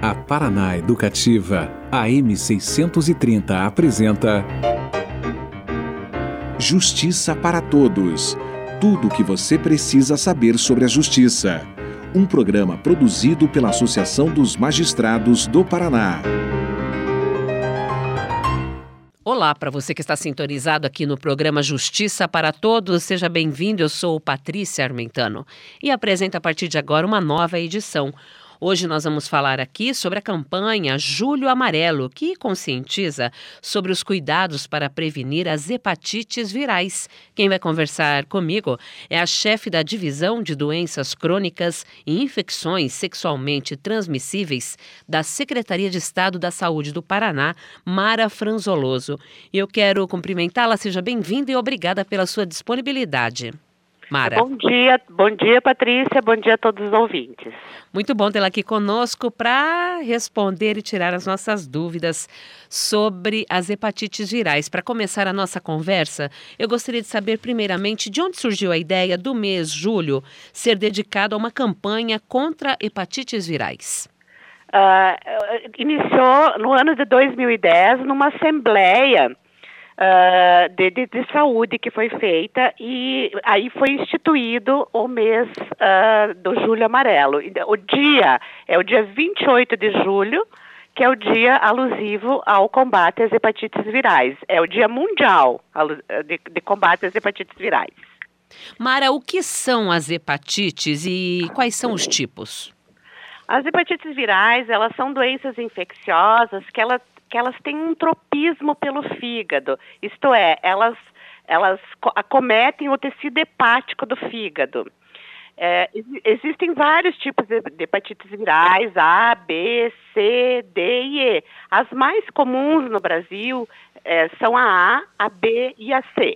A Paraná Educativa, AM 630 apresenta Justiça para Todos. Tudo o que você precisa saber sobre a justiça. Um programa produzido pela Associação dos Magistrados do Paraná. Olá, para você que está sintonizado aqui no programa Justiça para Todos, seja bem-vindo. Eu sou Patrícia Armentano e apresento a partir de agora uma nova edição. Hoje nós vamos falar aqui sobre a campanha Julho Amarelo, que conscientiza sobre os cuidados para prevenir as hepatites virais. Quem vai conversar comigo é a chefe da Divisão de Doenças Crônicas e Infecções Sexualmente Transmissíveis da Secretaria de Estado da Saúde do Paraná, Mara Franzoloso. E eu quero cumprimentá-la. Seja bem-vinda e obrigada pela sua disponibilidade. Mara. Bom dia, Patrícia, bom dia a todos os ouvintes. Muito bom tê-la aqui conosco para responder e tirar as nossas dúvidas sobre as hepatites virais. Para começar a nossa conversa, eu gostaria de saber primeiramente de onde surgiu a ideia do mês julho ser dedicado a uma campanha contra hepatites virais. Iniciou no ano de 2010 numa assembleia de saúde que foi feita e aí foi instituído o mês do Julho Amarelo. O dia é o dia 28 de julho, que é o dia alusivo ao combate às hepatites virais. É o dia mundial de combate às hepatites virais. Mara, o que são as hepatites e quais são os tipos? As hepatites virais, elas são doenças infecciosas que elas têm um tropismo pelo fígado, isto é, elas acometem o tecido hepático do fígado. Existem vários tipos de hepatites virais, A, B, C, D e E. As mais comuns no Brasil são a B e a C.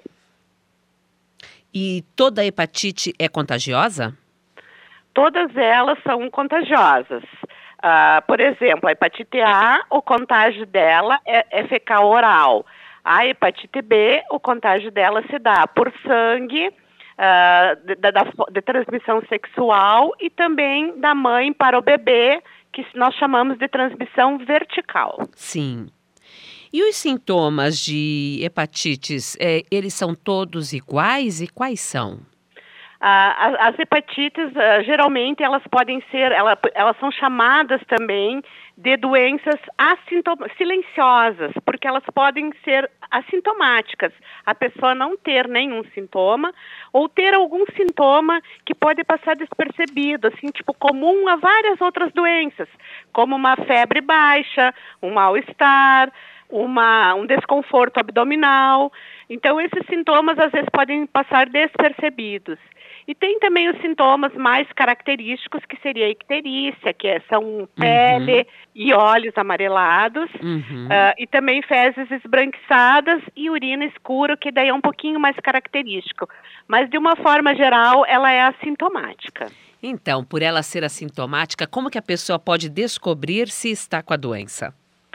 E toda hepatite é contagiosa? Todas elas são contagiosas. Por exemplo, a hepatite A, o contágio dela é fecal oral. A hepatite B, o contágio dela se dá por sangue, de transmissão sexual e também da mãe para o bebê, que nós chamamos de transmissão vertical. Sim. E os sintomas de hepatites, eles são todos iguais e quais são? As hepatites, geralmente, elas podem ser, elas são chamadas também de doenças silenciosas, porque elas podem ser assintomáticas. A pessoa não ter nenhum sintoma, ou ter algum sintoma que pode passar despercebido, assim, tipo, comum a várias outras doenças, como uma febre baixa, um mal-estar, um desconforto abdominal. Então, esses sintomas, às vezes, podem passar despercebidos. E tem também os sintomas mais característicos, que seria a icterícia, são pele e olhos amarelados, e também fezes esbranquiçadas e urina escura, que daí é um pouquinho mais característico. Mas, de uma forma geral, ela é assintomática. Então, por ela ser assintomática, como que a pessoa pode descobrir se está com a doença?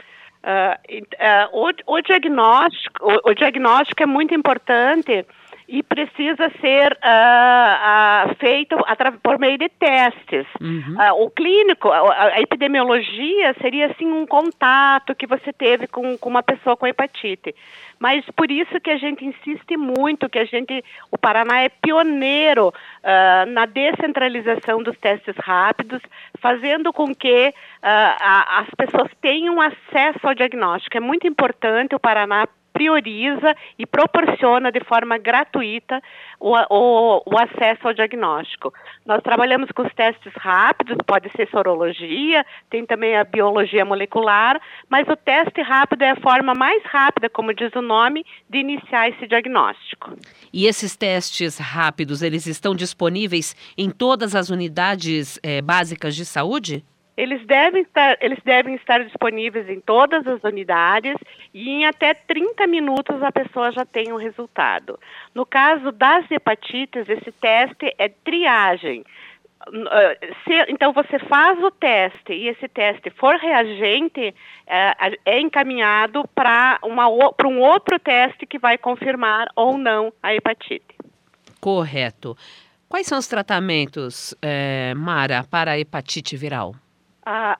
O diagnóstico é muito importante e precisa ser feito por meio de testes. O clínico, a epidemiologia seria assim um contato que você teve com uma pessoa com hepatite. Mas por isso que a gente insiste muito, o Paraná é pioneiro na descentralização dos testes rápidos, fazendo com que as pessoas tenham acesso ao diagnóstico. É muito importante, o Paraná prioriza e proporciona de forma gratuita o acesso ao diagnóstico. Nós trabalhamos com os testes rápidos, pode ser sorologia, tem também a biologia molecular, mas o teste rápido é a forma mais rápida, como diz o nome, de iniciar esse diagnóstico. E esses testes rápidos, eles estão disponíveis em todas as unidades básicas de saúde? Eles devem estar disponíveis em todas as unidades e em até 30 minutos a pessoa já tem o resultado. No caso das hepatites, esse teste é triagem. Então, você faz o teste e esse teste for reagente, é encaminhado para um outro teste que vai confirmar ou não a hepatite. Correto. Quais são os tratamentos, Mara, para a hepatite viral?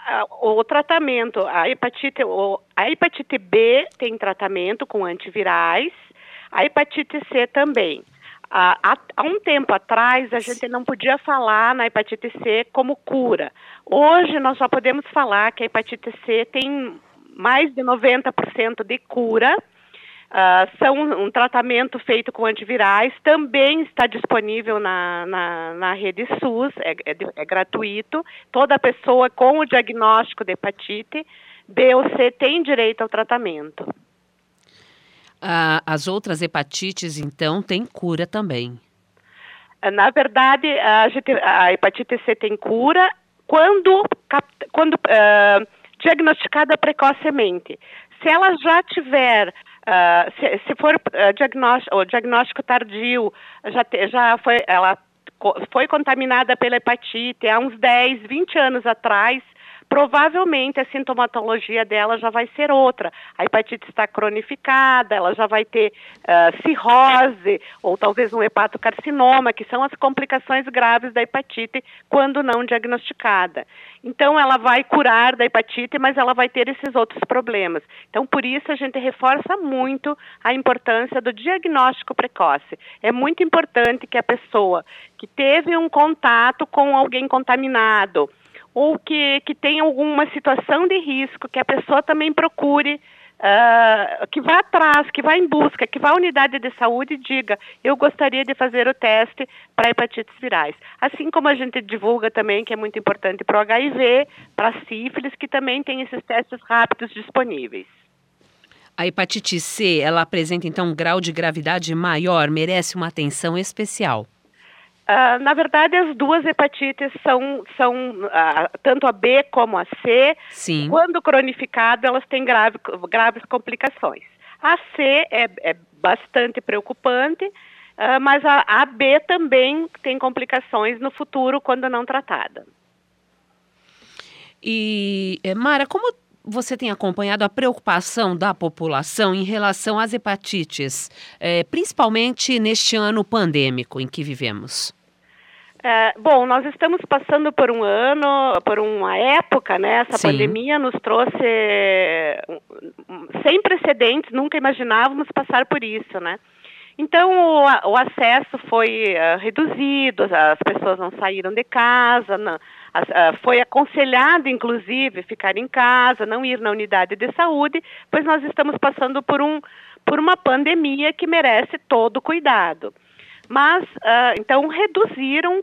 O tratamento, a hepatite B tem tratamento com antivirais, a hepatite C também. Há um tempo atrás, a gente não podia falar na hepatite C como cura. Hoje, nós já podemos falar que a hepatite C tem mais de 90% de cura. São um tratamento feito com antivirais, também está disponível na rede SUS, é gratuito. Toda pessoa com o diagnóstico de hepatite B ou C tem direito ao tratamento. As outras hepatites, então, têm cura também? Na verdade, a hepatite C tem cura quando diagnosticada precocemente. Se ela já tiver, se for o diagnóstico tardio, ela foi contaminada pela hepatite há uns 10, 20 anos atrás, provavelmente a sintomatologia dela já vai ser outra. A hepatite está cronificada, ela já vai ter cirrose ou talvez um hepatocarcinoma, que são as complicações graves da hepatite quando não diagnosticada. Então, ela vai curar da hepatite, mas ela vai ter esses outros problemas. Então, por isso, a gente reforça muito a importância do diagnóstico precoce. É muito importante que a pessoa que teve um contato com alguém contaminado, ou que tem alguma situação de risco, que a pessoa também procure, que vá atrás, que vá em busca, que vá à unidade de saúde e diga, eu gostaria de fazer o teste para hepatites virais. Assim como a gente divulga também, que é muito importante para o HIV, para a sífilis, que também tem esses testes rápidos disponíveis. A hepatite C, ela apresenta então um grau de gravidade maior, merece uma atenção especial? Na verdade, as duas hepatites são tanto a B como a C. Sim. Quando cronificado, elas têm graves complicações. A C é bastante preocupante, mas a B também tem complicações no futuro quando não tratada. E, Mara, como você tem acompanhado a preocupação da população em relação às hepatites, principalmente neste ano pandêmico em que vivemos? Bom, nós estamos passando por uma época, né? Essa Sim. pandemia nos trouxe sem precedentes, nunca imaginávamos passar por isso, né? Então, o acesso foi reduzido, as pessoas não saíram de casa, foi aconselhado, inclusive, ficar em casa, não ir na unidade de saúde, pois nós estamos passando por uma pandemia que merece todo cuidado. Mas, então, reduziram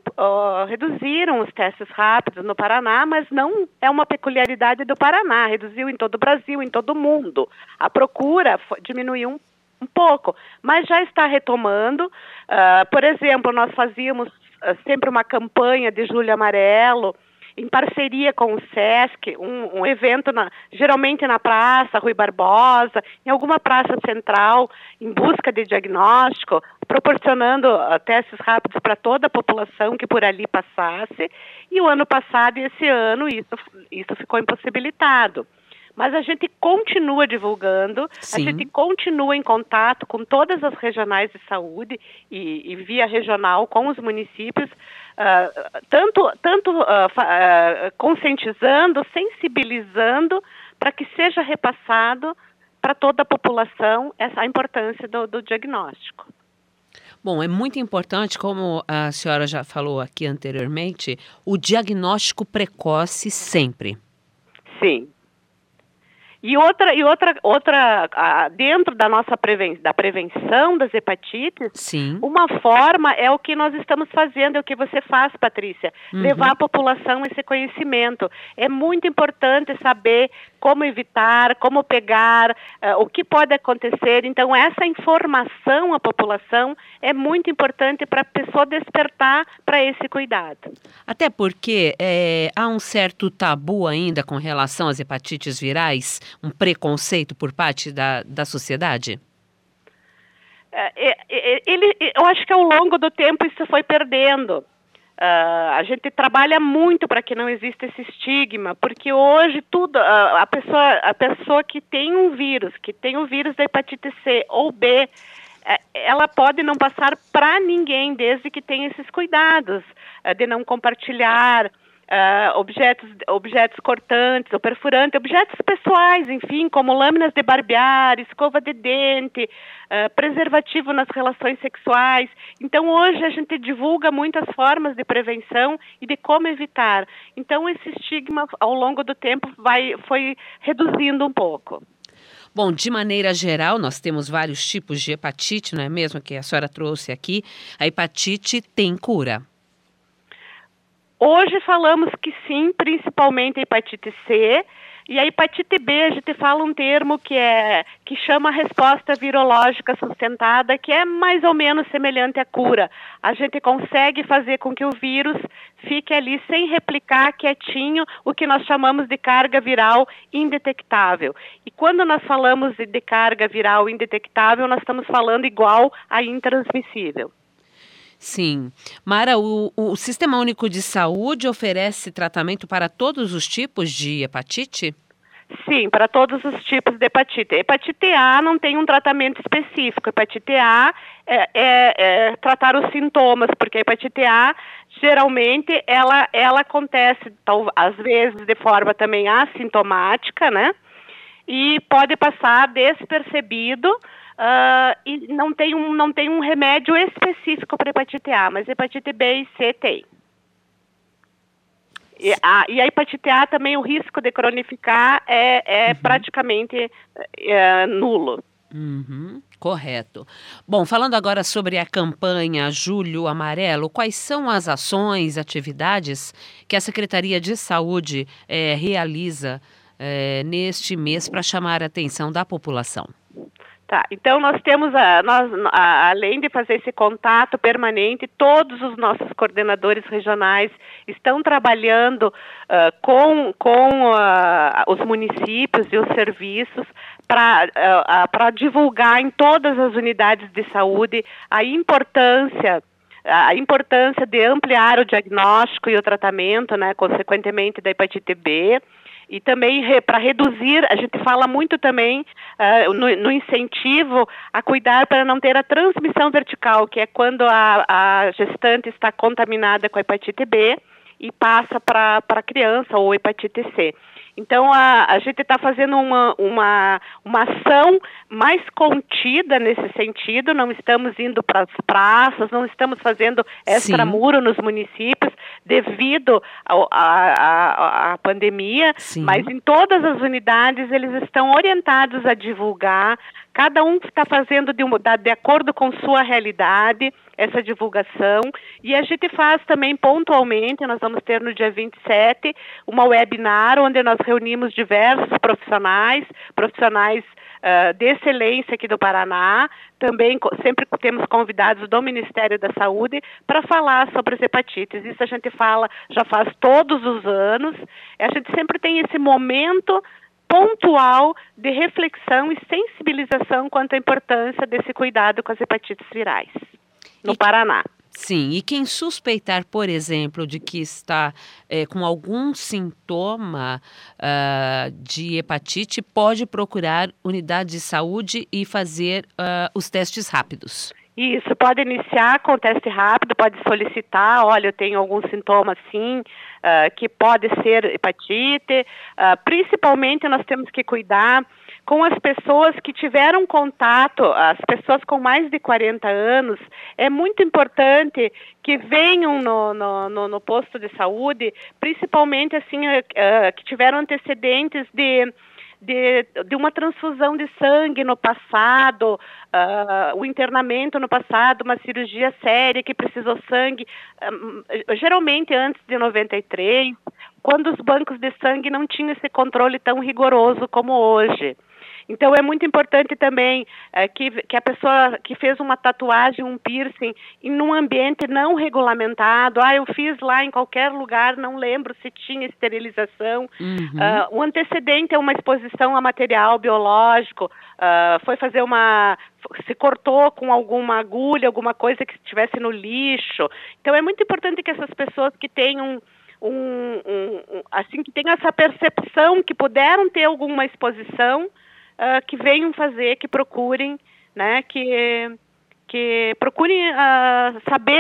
os testes rápidos no Paraná, mas não é uma peculiaridade do Paraná, reduziu em todo o Brasil, em todo o mundo. A procura diminuiu um pouco, mas já está retomando. Por exemplo, nós fazíamos sempre uma campanha de Julho Amarelo, em parceria com o SESC, um evento geralmente na Praça Rui Barbosa, em alguma praça central, em busca de diagnóstico, proporcionando testes rápidos para toda a população que por ali passasse. E o ano passado e esse ano isso ficou impossibilitado. Mas a gente continua divulgando, Sim. A gente continua em contato com todas as regionais de saúde e via regional com os municípios, tanto conscientizando, sensibilizando, para que seja repassado para toda a população a importância do diagnóstico. Bom, é muito importante, como a senhora já falou aqui anteriormente, o diagnóstico precoce sempre. Sim. E outra dentro da nossa prevenção das hepatites, Sim. Uma forma é o que nós estamos fazendo, é o que você faz, Patrícia, levar a população esse conhecimento. É muito importante saber como evitar, como pegar, o que pode acontecer. Então, essa informação à população é muito importante para a pessoa despertar para esse cuidado. Até porque há um certo tabu ainda com relação às hepatites virais, um preconceito por parte da sociedade? Eu acho que ao longo do tempo isso foi perdendo. A gente trabalha muito para que não exista esse estigma, porque hoje a pessoa que tem o vírus da hepatite C ou B, ela pode não passar para ninguém, desde que tenha esses cuidados de não compartilhar, objetos cortantes ou perfurantes, objetos pessoais, enfim, como lâminas de barbear, escova de dente, preservativo nas relações sexuais. Então, hoje a gente divulga muitas formas de prevenção e de como evitar. Então, esse estigma, ao longo do tempo, foi reduzindo um pouco. Bom, de maneira geral, nós temos vários tipos de hepatite, não é mesmo? Que a senhora trouxe aqui. A hepatite tem cura? Hoje falamos que sim, principalmente a hepatite C. E a hepatite B, a gente fala um termo que chama resposta virológica sustentada, que é mais ou menos semelhante à cura. A gente consegue fazer com que o vírus fique ali sem replicar quietinho, o que nós chamamos de carga viral indetectável. E quando nós falamos de carga viral indetectável, nós estamos falando igual a intransmissível. Sim. Mara, o Sistema Único de Saúde oferece tratamento para todos os tipos de hepatite? Sim, para todos os tipos de hepatite. Hepatite A não tem um tratamento específico. Hepatite A é tratar os sintomas, porque a hepatite A, geralmente, ela acontece, às vezes, de forma também assintomática, né? E pode passar despercebido. E não tem um remédio específico para hepatite A, mas hepatite B e C tem. E a hepatite A também, o risco de cronificar é praticamente nulo. Correto. Bom, falando agora sobre a campanha Julho Amarelo, quais são as ações, atividades que a Secretaria de Saúde realiza neste mês para chamar a atenção da população? Tá, então nós temos, além de fazer esse contato permanente, todos os nossos coordenadores regionais estão trabalhando com os municípios e os serviços para divulgar em todas as unidades de saúde a importância de ampliar o diagnóstico e o tratamento, né, consequentemente da hepatite B. E também para reduzir, a gente fala muito também no incentivo a cuidar para não ter a transmissão vertical, que é quando a gestante está contaminada com a hepatite B e passa para a criança ou hepatite C. Então, a gente está fazendo uma ação mais contida nesse sentido, não estamos indo para as praças, não estamos fazendo extramuro nos municípios devido à pandemia, Sim. Mas em todas as unidades eles estão orientados a divulgar, cada um está fazendo de acordo com sua realidade essa divulgação, e a gente faz também pontualmente, nós vamos ter no dia 27, uma webinar onde nós reunimos diversos profissionais de excelência aqui do Paraná, também sempre temos convidados do Ministério da Saúde para falar sobre as hepatites. Isso a gente já faz todos os anos, a gente sempre tem esse momento pontual de reflexão e sensibilização quanto à importância desse cuidado com as hepatites virais no Paraná. Sim, e quem suspeitar, por exemplo, de que está com algum sintoma de hepatite, pode procurar unidade de saúde e fazer os testes rápidos. Isso, pode iniciar com o teste rápido, pode solicitar, olha, eu tenho algum sintoma sim, que pode ser hepatite. Principalmente nós temos que cuidar com as pessoas que tiveram contato, as pessoas com mais de 40 anos, é muito importante que venham no posto de saúde, principalmente assim, que tiveram antecedentes de uma transfusão de sangue no passado, o internamento no passado, uma cirurgia séria que precisou sangue, geralmente antes de 93, quando os bancos de sangue não tinham esse controle tão rigoroso como hoje. Então, é muito importante também que a pessoa que fez uma tatuagem, um piercing, em um ambiente não regulamentado, eu fiz lá em qualquer lugar, não lembro se tinha esterilização. O antecedente é uma exposição a material biológico, se cortou com alguma agulha, alguma coisa que estivesse no lixo. Então, é muito importante que essas pessoas que tenham que tenham essa percepção que puderam ter alguma exposição, que venham fazer, que procurem, né, que procurem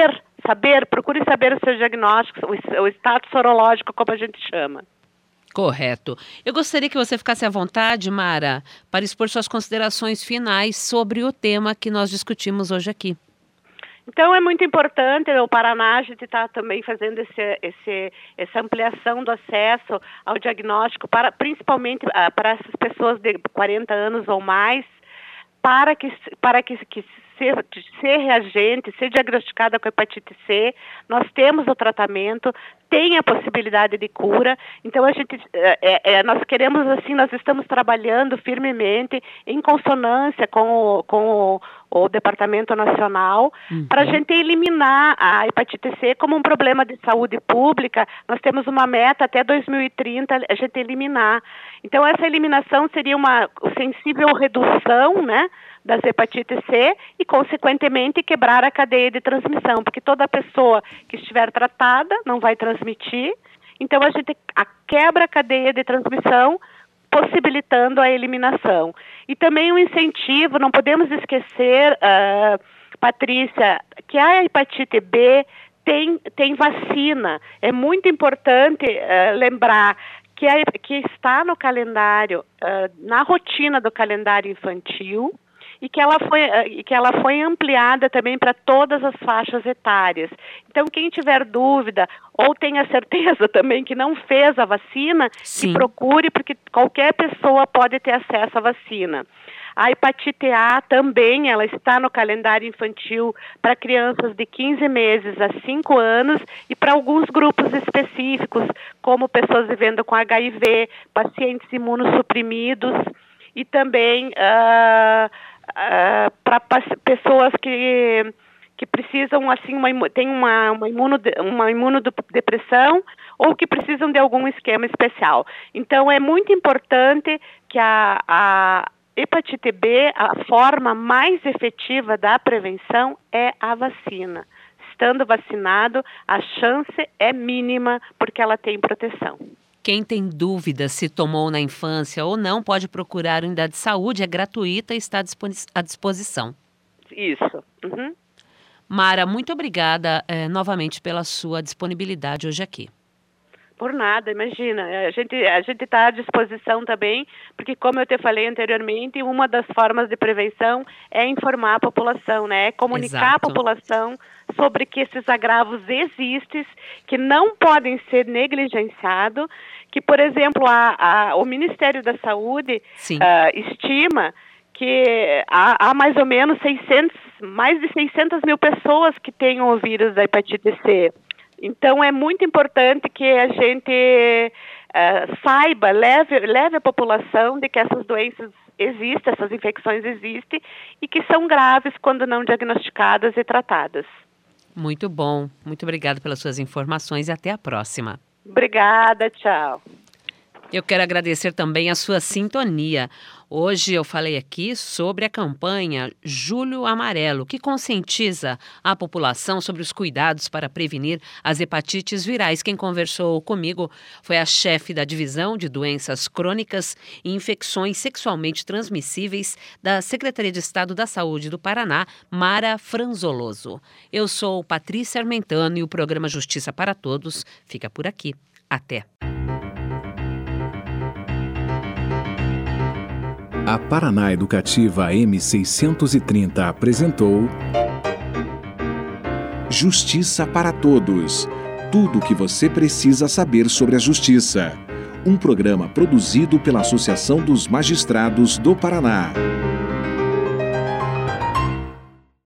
procure saber o seu diagnóstico, o status sorológico, como a gente chama. Correto. Eu gostaria que você ficasse à vontade, Mara, para expor suas considerações finais sobre o tema que nós discutimos hoje aqui. Então, é muito importante, o Paraná, a gente está também fazendo essa ampliação do acesso ao diagnóstico, principalmente para essas pessoas de 40 anos ou mais, para que ser reagente, ser diagnosticada com hepatite C, nós temos o tratamento, tem a possibilidade de cura. Então nós queremos, assim, nós estamos trabalhando firmemente em consonância com o Departamento Nacional para a gente eliminar a hepatite C como um problema de saúde pública. Nós temos uma meta até 2030 a gente eliminar. Então essa eliminação seria uma sensível redução, né, das hepatites C e, consequentemente, quebrar a cadeia de transmissão, porque toda pessoa que estiver tratada não vai transmitir. Então, a gente quebra a cadeia de transmissão, possibilitando a eliminação. E também um incentivo, não podemos esquecer, Patrícia, que a hepatite B tem vacina. É muito importante lembrar que está no calendário, na rotina do calendário infantil, e que ela foi ampliada também para todas as faixas etárias. Então, quem tiver dúvida ou tenha certeza também que não fez a vacina, que procure, porque qualquer pessoa pode ter acesso à vacina. A hepatite A também, ela está no calendário infantil para crianças de 15 meses a 5 anos e para alguns grupos específicos, como pessoas vivendo com HIV, pacientes imunossuprimidos e também para pessoas que precisam, assim, tem uma imunodepressão ou que precisam de algum esquema especial. Então, é muito importante que a hepatite B, a forma mais efetiva da prevenção é a vacina. Estando vacinado, a chance é mínima porque ela tem proteção. Quem tem dúvida se tomou na infância ou não, pode procurar a unidade de saúde, é gratuita e está à disposição. Isso. Uhum. Mara, muito obrigada novamente pela sua disponibilidade hoje aqui. Por nada, imagina. A gente está à disposição também, porque, como eu te falei anteriormente, uma das formas de prevenção é informar a população, né? É comunicar a população sobre que esses agravos existem, que não podem ser negligenciados, que, por exemplo, o Ministério da Saúde estima que há mais ou menos mais de 600 mil pessoas que têm o vírus da hepatite C. Então, é muito importante que a gente saiba, leve a população de que essas doenças existem, essas infecções existem e que são graves quando não diagnosticadas e tratadas. Muito bom. Muito obrigada pelas suas informações e até a próxima. Obrigada, tchau. Eu quero agradecer também a sua sintonia. Hoje eu falei aqui sobre a campanha Julho Amarelo, que conscientiza a população sobre os cuidados para prevenir as hepatites virais. Quem conversou comigo foi a chefe da Divisão de Doenças Crônicas e Infecções Sexualmente Transmissíveis da Secretaria de Estado da Saúde do Paraná, Mara Franzoloso. Eu sou Patrícia Armentano e o programa Justiça para Todos fica por aqui. Até! A Paraná Educativa M630 apresentou Justiça para Todos. Tudo o que você precisa saber sobre a justiça. Um programa produzido pela Associação dos Magistrados do Paraná.